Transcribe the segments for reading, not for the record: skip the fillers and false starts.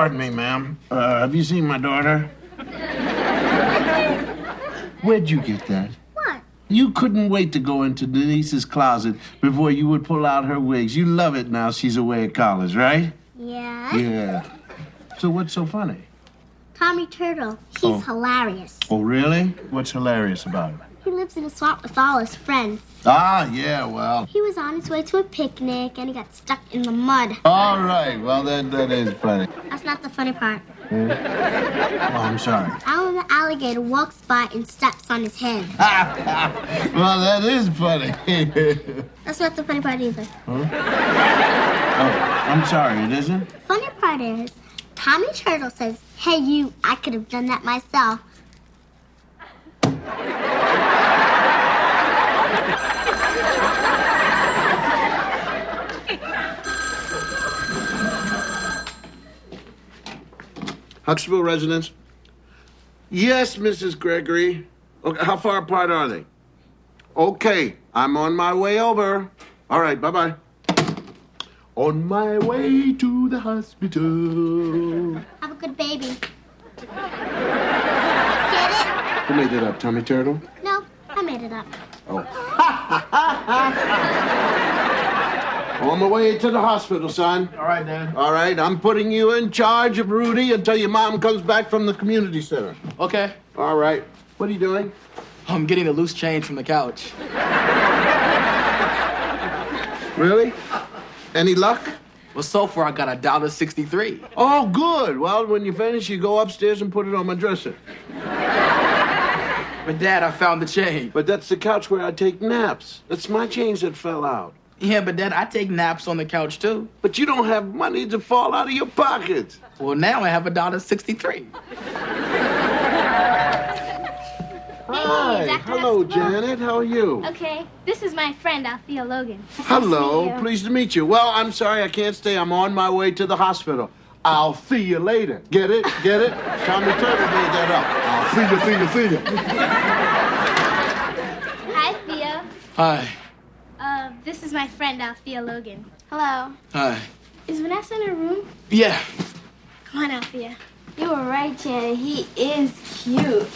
Pardon me, ma'am. Have you seen my daughter? Where'd you get that? What? You couldn't wait to go into Denise's closet before you would pull out her wigs. You love it now she's away at college, right? Yeah. Yeah. So what's so funny? Tommy Turtle. He's hilarious. Oh, really? What's hilarious about him? He lives in a swamp with all his friends. Ah, yeah, well. He was on his way to a picnic and he got stuck in the mud. All right. Well, that is funny. That's not the funny part. Oh, I'm sorry. Alan the alligator walks by and steps on his head. Well, that is funny. That's not the funny part either. Huh? Oh, I'm sorry, it isn't? Funny part is, Tommy Turtle says, "Hey, you, I could have done that myself." Huxtable residence? Yes, Mrs. Gregory. Okay, how far apart are they? Okay, I'm on my way over. All right, bye-bye. On my way to the hospital. Have a good baby. Get it? Who made it up, Tommy Turtle? No, I made it up. Oh. On my way to the hospital, son. All right, Dad. All right, I'm putting you in charge of Rudy until your mom comes back from the community center. Okay. All right. What are you doing? I'm getting the loose change from the couch. Really? Any luck? Well, so far I got $1.63. Oh, good. Well, when you finish, you go upstairs and put it on my dresser. But Dad, I found the change. But that's the couch where I take naps. That's my change that fell out. Yeah, but Dad, I take naps on the couch too. But you don't have money to fall out of your pocket. Well, now I have $1.63. Hi. Dr. Hello, Huxtable. Janet. How are you? Okay, this is my friend, Althea Logan. Hello. Nice to meet you. Pleased to meet you. Well, I'm sorry I can't stay. I'm on my way to the hospital. I'll see you later. Get it? Get it? Tommy Turtle made that up. I'll see you. Hi, Thea. Hi. This is my friend, Althea Logan. Hello. Hi. Is Vanessa in her room? Yeah. Come on, Althea. You were right, Janet. He is cute.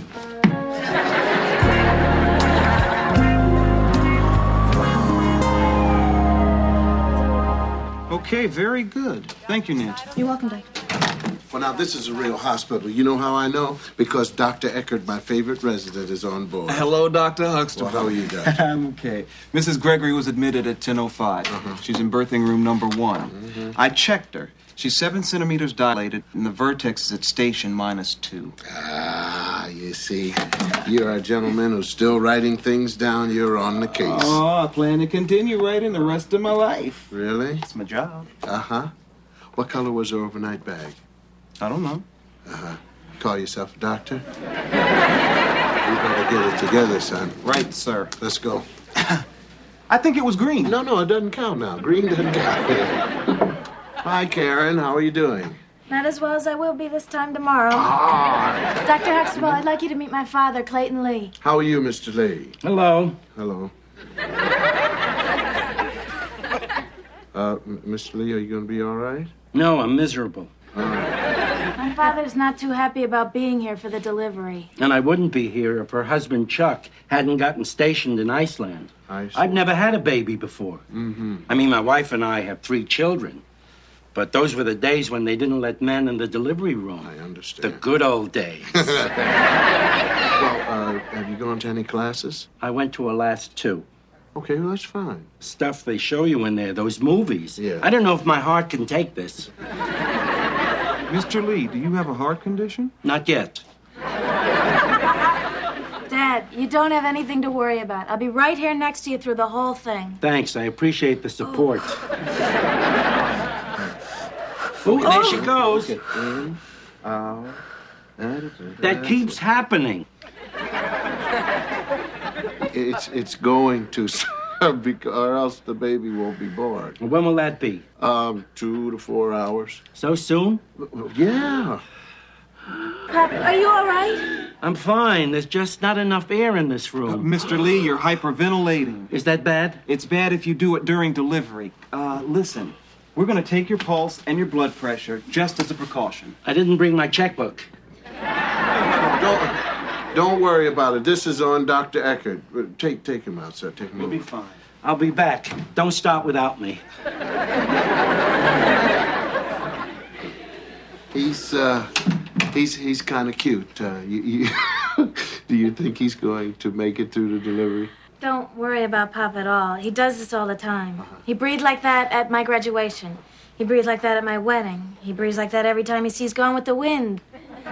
Okay, very good. Thank you, Nancy. You're welcome, Doctor. Well, now, this is a real hospital. You know how I know? Because Dr. Eckert, my favorite resident, is on board. Hello, Dr. Huxtable. Well, how are you, Doctor? I'm okay. Mrs. Gregory was admitted at 10:05. She's in birthing room number 1. I checked her. She's 7 centimeters dilated, and the vertex is at station -2. Ah, you see. You're a gentleman who's still writing things down. You're on the case. Oh, I plan to continue writing the rest of my life. Really? It's my job. Uh-huh. What color was her overnight bag? I don't know. Call yourself a doctor? You better get it together, son. Right, sir. Let's go. I think it was green. No, it doesn't count now. Green doesn't count. Hi, Karen. How are you doing? Not as well as I will be this time tomorrow. Ah. Dr. Huxtable, I'd like you to meet my father, Clayton Lee. How are you, Mr. Lee? Hello. Hello. Mr. Lee, are you going to be all right? No, I'm miserable. My father's not too happy about being here for the delivery. And I wouldn't be here if her husband, Chuck, hadn't gotten stationed in Iceland. I see. I'd never had a baby before. I mean, my wife and I have 3 children. But those were the days when they didn't let men in the delivery room. I The understand. good old days. Well, have you gone to any classes? I went to her last 2. Okay, well, that's fine. Stuff they show you in there, those movies. Yeah. I don't know if my heart can take this. Mr. Lee, do you have a heart condition? Not yet. Dad, you don't have anything to worry about. I'll be right here next to you through the whole thing. Thanks, I appreciate the support. Oh, there she goes. In, out. That keeps happening. It's going to, or else the baby won't be born. When will that be? 2 to 4 hours. So soon? Yeah. Pop, are you all right? I'm fine. There's just not enough air in this room. Mr. Lee, you're hyperventilating. Is that bad? It's bad if you do it during delivery. Listen, We're going to take your pulse and your blood pressure just as a precaution. I didn't bring my checkbook. Don't worry about it. This is on Dr. Eckert. Take him out, sir. Take him We'll over. be fine. I'll be back. Don't start without me. He's kind of cute. Do you think he's going to make it through the delivery? Don't worry about Pop at all. He does this all the time. He breathed like that at my graduation. He breathed like that at my wedding. He breathes like that every time he sees Gone with the Wind.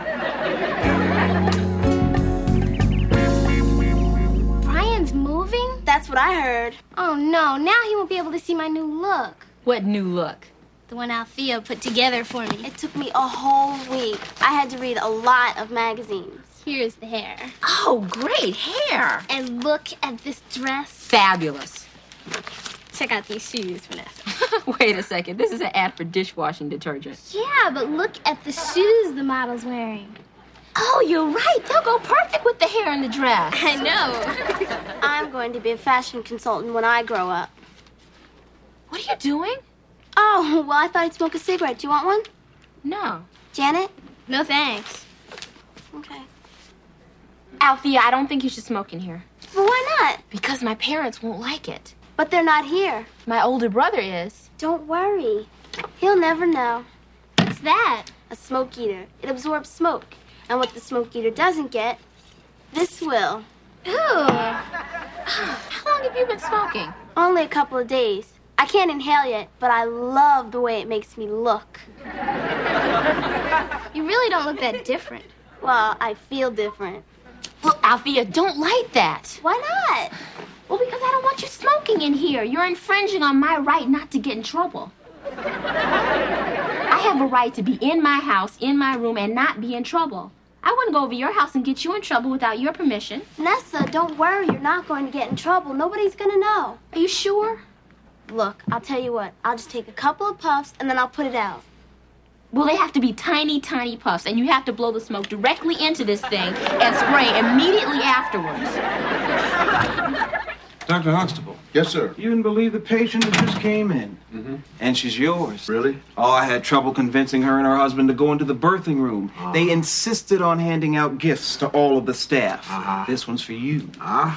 Brian's moving? That's what I heard. Oh, no. Now he won't be able to see my new look. What new look? The one Althea put together for me. It took me a whole week. I had to read a lot of magazines. Here's the hair. Oh, great hair. And look at this dress. Fabulous. Check out these shoes, Vanessa. Wait a second. This is an ad for dishwashing detergent. Yeah, but look at the shoes the model's wearing. Oh, you're right. They'll go perfect with the hair and the dress. I know. I'm going to be a fashion consultant when I grow up. What are you doing? Oh, well, I thought I'd smoke a cigarette. Do you want one? No. Janet? No thanks. Okay. Althea, I don't think you should smoke in here. Well, why not? Because my parents won't like it. But they're not here. My older brother is. Don't worry. He'll never know. What's that? A smoke eater. It absorbs smoke. And what the smoke eater doesn't get, this will. Ooh. How long have you been smoking? Only a couple of days. I can't inhale yet, but I love the way it makes me look. You really don't look that different. Well, I feel different. Look, Althea, don't light that. Why not? Well, because I don't want you smoking in here. You're infringing on my right not to get in trouble. I have a right to be in my house, in my room, and not be in trouble. I wouldn't go over your house and get you in trouble without your permission. Nessa, don't worry. You're not going to get in trouble. Nobody's going to know. Are you sure? Look, I'll tell you what. I'll just take a couple of puffs, and then I'll put it out. Well, they have to be tiny, tiny puffs, and you have to blow the smoke directly into this thing and spray immediately afterwards. Dr. Huxtable, Yes, sir. you wouldn't believe the patient that just came in. And she's yours. Really? Oh, I had trouble convincing her and her husband to go into the birthing room. They insisted on handing out gifts to all of the staff. This one's for you.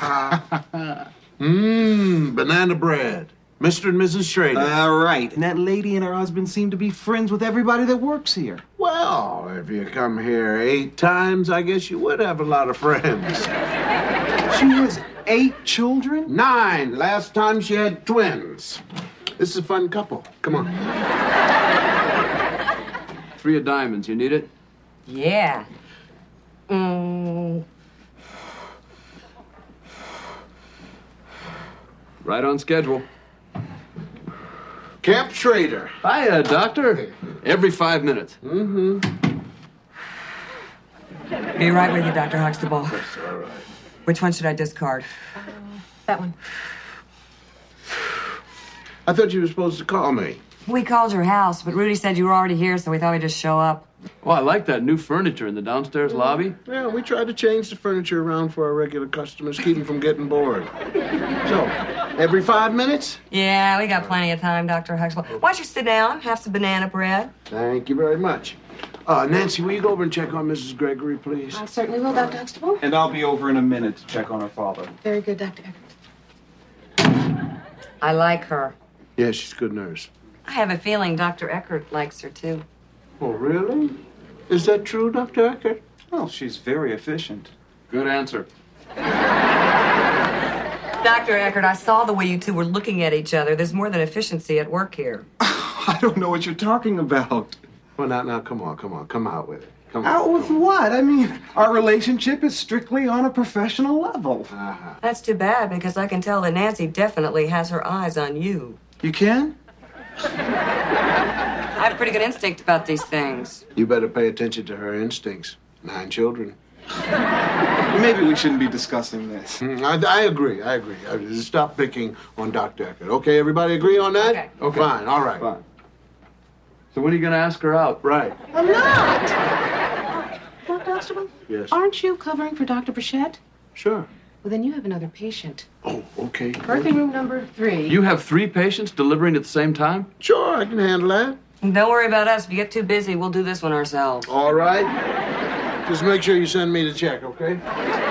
Banana bread. Mr. and Mrs. Schrader. Right. And that lady and her husband seem to be friends with everybody that works here. Well, if you come here 8 times, I guess you would have a lot of friends. She has 8 children? 9. Last time she had twins. This is a fun couple. Come on. 3 of diamonds. You need it? Yeah. Right on schedule. Camp Schrader. Hiya, doctor. Every 5 minutes. Be right with you, Dr. Huxtable. That's all right. Which one should I discard? That one. I thought you were supposed to call me. We called your house, but Rudy said you were already here, so we thought we'd just show up. Oh, I like that new furniture in the downstairs lobby. Yeah, we try to change the furniture around for our regular customers, keep them from getting bored. So, every 5 minutes? Yeah, we got plenty of time, Dr. Huxtable. Why don't you sit down, have some banana bread? Thank you very much. Nancy, will you go over and check on Mrs. Gregory, please? I certainly will, Dr. Huxtable. And I'll be over in a minute to check on her father. Very good, Dr. Eckert. I like her. Yeah, she's a good nurse. I have a feeling Dr. Eckert likes her, too. Oh, really? Is that true, Dr. Eckert? Well, she's very efficient. Good answer. Dr. Eckert, I saw the way you two were looking at each other. There's more than efficiency at work here. I don't know what you're talking about. Well, now, come on. Come out with it. Come on. Out with what? I mean, our relationship is strictly on a professional level. That's too bad, because I can tell that Nancy definitely has her eyes on you. You can? I have a pretty good instinct about these things. You better pay attention to her instincts. 9 children. Maybe we shouldn't be discussing this. I agree. Stop picking on Dr. Eckert. Okay, everybody agree on that? Okay. Fine, all right. Fine. So when are you going to ask her out? Right. I'm not! Dr. Huxtable? Yes. Aren't you covering for Dr. Bichette? Sure. Well, then you have another patient. Oh, okay. Birthing room number 3. You have 3 patients delivering at the same time? Sure, I can handle that. Don't worry about us. If you get too busy, we'll do this one ourselves. All right. Just make sure you send me the check, okay?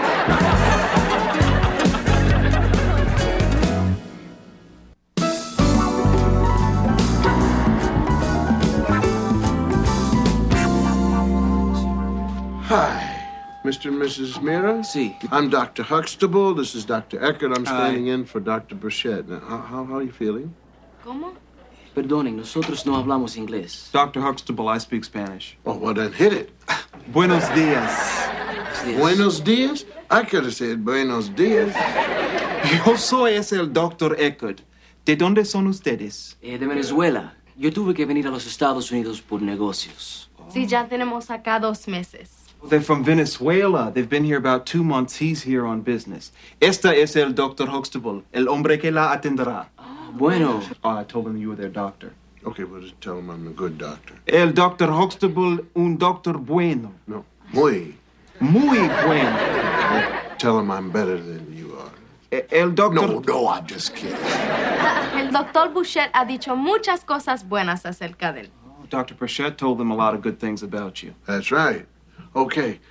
Hi, Mr. and Mrs. Mira. Si. I'm Dr. Huxtable. This is Dr. Eckert. I'm standing in for Dr. Burchett. Now, how are you feeling? ¿Cómo? Perdonen, nosotros no hablamos inglés. Dr. Huxtable, I speak Spanish. Oh, well, then hit it. Buenos dias. Buenos dias? I could have said buenos dias. Yo soy el Dr. Eckert. ¿De dónde son ustedes? De Venezuela. Yo tuve que venir a los Estados Unidos por negocios. Sí, ya tenemos acá 2 meses. They're from Venezuela. They've been here about 2 months. He's here on business. Esta es el Dr. Huxtable, el hombre que la atenderá. Bueno. Oh, I told him you were their doctor. Okay, well, just tell him I'm a good doctor. El Dr. Huxtable, un doctor bueno. No, muy. Muy bueno. Tell him I'm better than you are. El doctor... No, I'm just kidding. El doctor Burchett ha dicho muchas cosas buenas acerca de él. Oh, Dr. Burchett told them a lot of good things about you. That's right. Okay.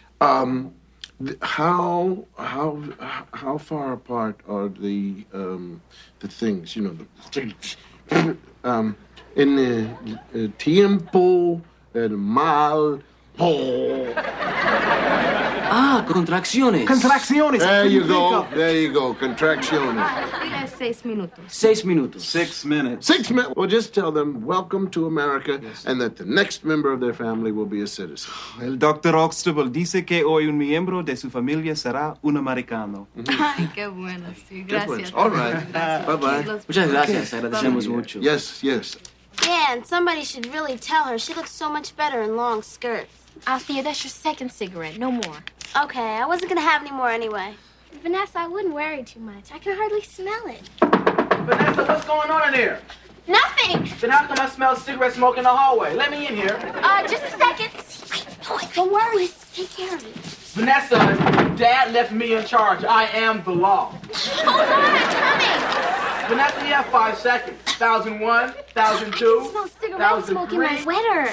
How far apart are the things? You know, the things. In the tiempo, el mal. Ah, contracciones. Contracciones. There you go. There you go. Contracciones. Dile 6 minutos. 6 minutos. 6 minutes. 6 minutes. Well, just tell them welcome to America, and that the next member of their family will be a citizen. El Dr. Huxtable dice que hoy un miembro de su familia será un americano. Ay, qué bueno, sí. Gracias. All right. Bye-bye. Muchas gracias. Agradecemos mucho. Yes, yes. Yeah, and somebody should really tell her. She looks so much better in long skirts. Althea, that's your second cigarette. No more. Okay, I wasn't gonna have any more anyway. Vanessa, I wouldn't worry too much. I can hardly smell it. Vanessa, what's going on in here? Nothing! Then how come I smell cigarette smoke in the hallway? Let me in here. Just a second. Don't worry. Take care of it. Vanessa, Dad left me in charge. I am the law. Hold on, I'm coming. Vanessa, you have 5 seconds. 1001, 1002, I can smell cigarette smoke in my sweater.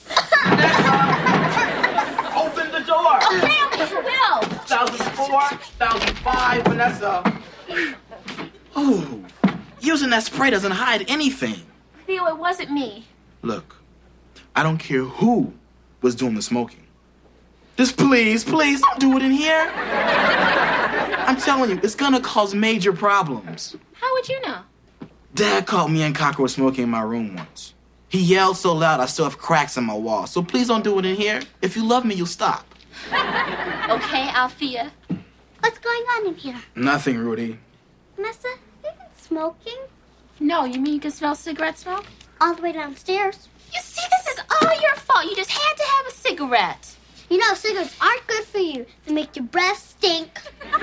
Open the door. Okay, Will. 1004, 1005, Vanessa. Oh, using that spray doesn't hide anything. Theo, it wasn't me. Look, I don't care who was doing the smoking. Just please don't do it in here. I'm telling you, it's gonna cause major problems. How would you know? Dad caught me and Cockroach smoking in my room once. He yelled so loud I still have cracks in my wall. So please don't do it in here. If you love me, you'll stop. Okay, Althea. What's going on in here? Nothing, Rudy. Vanessa, you been smoking? No, you mean you can smell cigarette smoke? All the way downstairs. You see, this is all your fault. You just had to have a cigarette. You know, cigarettes aren't good for you. They make your breath stink.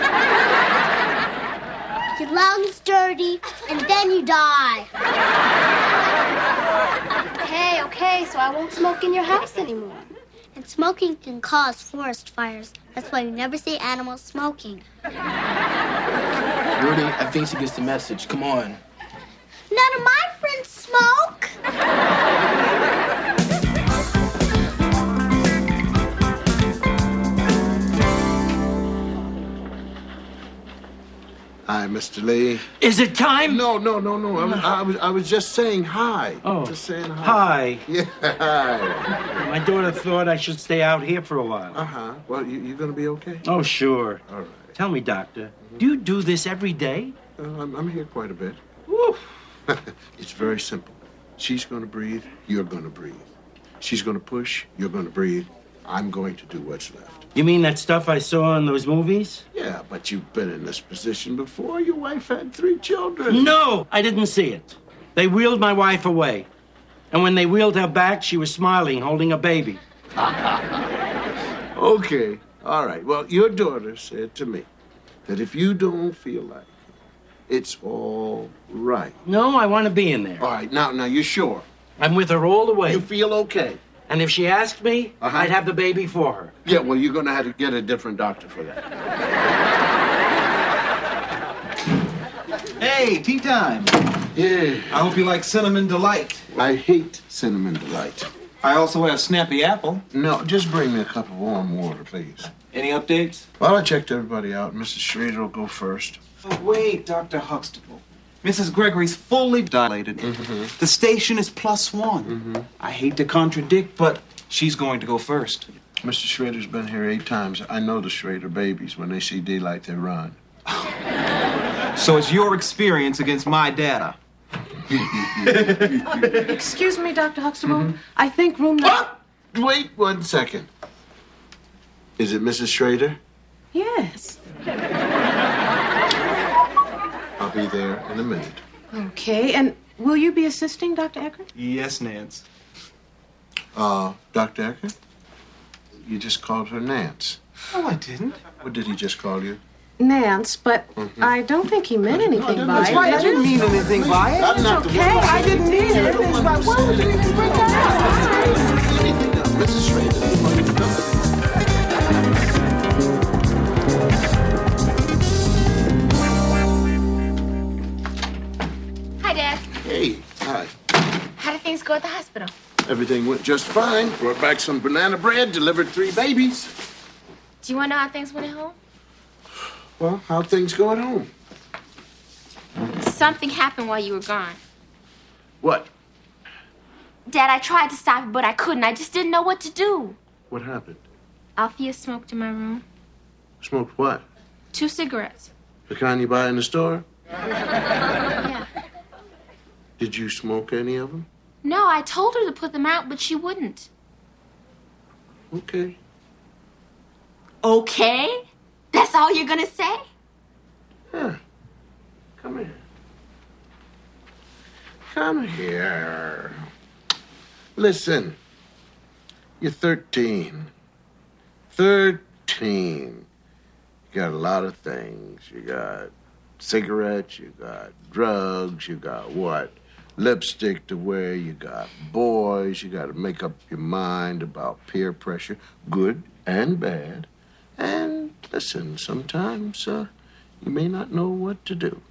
Your lungs dirty, and then you die. Hey, okay, so I won't smoke in your house anymore. And smoking can cause forest fires. That's why you never see animals smoking. Rudy, I think she gets the message. Come on. None of my friends smoke. Hi, Mr. Lee. Is it time? No. I was just saying hi. Oh. Just saying hi. Hi. Yeah, hi. My daughter thought I should stay out here for a while. Uh-huh. Well, you're going to be okay? Oh, sure. All right. Tell me, Doctor, do you do this every day? I'm here quite a bit. Woo. It's very simple. She's going to breathe, you're going to breathe. She's going to push, you're going to breathe. I'm going to do what's left. You mean that stuff I saw in those movies? Yeah, but you've been in this position before. Your wife had 3 children. No, I didn't see it. They wheeled my wife away. And when they wheeled her back, she was smiling, holding a baby. Okay, all right. Well, your daughter said to me that if you don't feel like it, it's all right. No, I want to be in there. All right, now, you're sure? I'm with her all the way. You feel okay? And if she asked me, I'd have the baby for her. Yeah, well, you're going to have to get a different doctor for that. Hey, tea time. Yeah. I hope you like Cinnamon Delight. I hate Cinnamon Delight. I also have Snappy Apple. No, just bring me a cup of warm water, please. Any updates? Well, I checked everybody out. Mrs. Schrader will go first. Oh, wait, Dr. Huxtable. Mrs. Gregory's fully dilated. The station is +1. I hate to contradict, but she's going to go first. Mr. Schrader's been here 8 times. I know the Schrader babies. When they see daylight, they run. So it's your experience against my data. Excuse me, Dr. Huxtable. I think room... Wait 1 second. Is it Mrs. Schrader? Yes. I'll be there in a minute. Okay, and will you be assisting Dr. Eckert? Yes, Nance. Dr. Eckert? You just called her Nance. No, I didn't. What did he just call you? Nance, but I don't think he meant anything by it. I didn't mean anything by it. I'm not Okay, I didn't mean it. Why would you even bring that up? Mrs. Schrader. Hi, Dad. Hey, hi. How did things go at the hospital? Everything went just fine. Brought back some banana bread, delivered 3 babies. Do you want to know how things went at home? Well, how'd things go at home? Something happened while you were gone. What? Dad, I tried to stop it, but I couldn't. I just didn't know what to do. What happened? Althea smoked in my room. Smoked what? 2 cigarettes. The kind you buy in the store? Yeah. Did you smoke any of them? No, I told her to put them out, but she wouldn't. Okay. Okay? That's all you're gonna say? Yeah. Come here. Come here. Listen. You're 13. 13. You got a lot of things. You got cigarettes, you got drugs, you got what? Lipstick to wear, you got boys, you got to make up your mind about peer pressure, good and bad. And listen, sometimes you may not know what to do.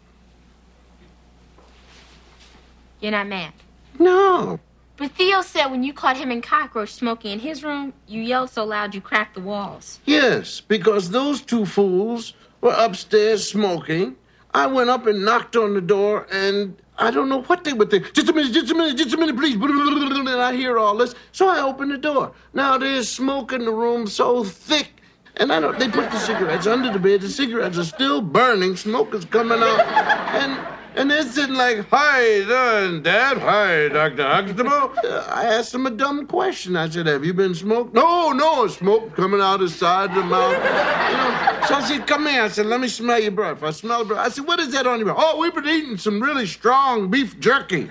You're not mad? No. But Theo said when you caught him and Cockroach smoking in his room, you yelled so loud you cracked the walls. Yes, because those 2 fools were upstairs smoking. I went up and knocked on the door, and I don't know what they would think. Just a minute, please. And I hear all this, so I open the door. Now there's smoke in the room so thick, and they put the cigarettes under the bed. The cigarettes are still burning. Smoke is coming out, and they're sitting like, "Hi, Dad. Hi, Dr. Huxtable." I asked them a dumb question. I said, "Have you been smoked?" No, smoke coming out the side of the mouth. So I said, "Come here." I said, "Let me smell your breath." I smell the breath. I said, "What is that on your breath?" "Oh, we've been eating some really strong beef jerky."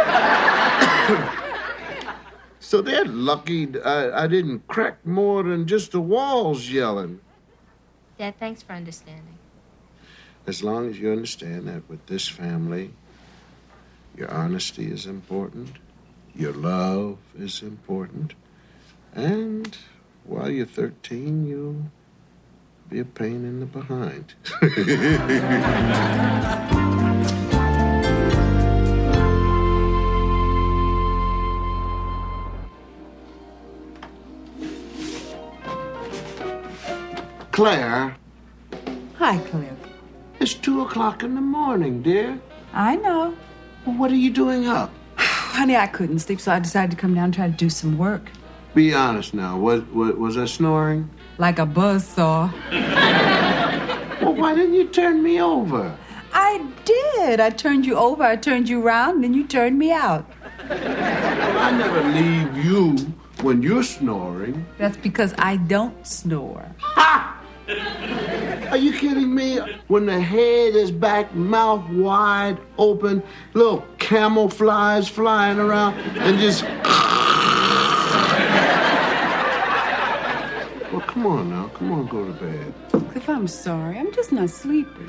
So they're lucky I didn't crack more than just the walls yelling. Dad, thanks for understanding. As long as you understand that with this family, your honesty is important, your love is important, and while you're 13, you'll be a pain in the behind. Claire. Hi, Claire. It's 2:00 in the morning, dear. I know. Well, what are you doing up? Honey, I couldn't sleep, so I decided to come down and try to do some work. Be honest now. Was I snoring? Like a buzzsaw. Well, why didn't you turn me over? I did. I turned you over, I turned you around, and then you turned me out. I never leave you when you're snoring. That's because I don't snore. Ha! Are you kidding me? When the head is back, mouth wide open, little camel flies flying around, and just... Well, come on now. Come on, go to bed. Cliff, I'm sorry. I'm just not sleeping.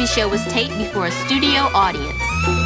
TV show was taped before a studio audience.